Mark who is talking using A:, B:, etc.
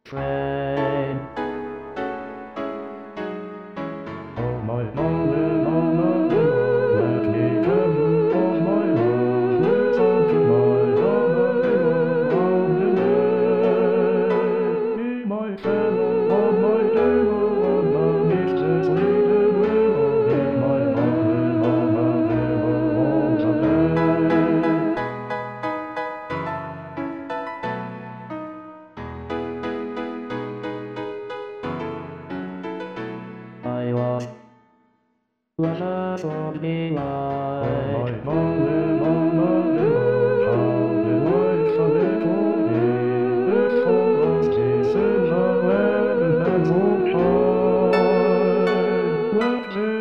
A: train.
B: Oh my mama, let me tell you of my love. Listen to my mama of the day. Be my fellow on my table underneath the sweet willow. Be my mama all the day.
A: I was for me like
B: Oh my how delightful it will be if all of these in the heaven and so high. Let me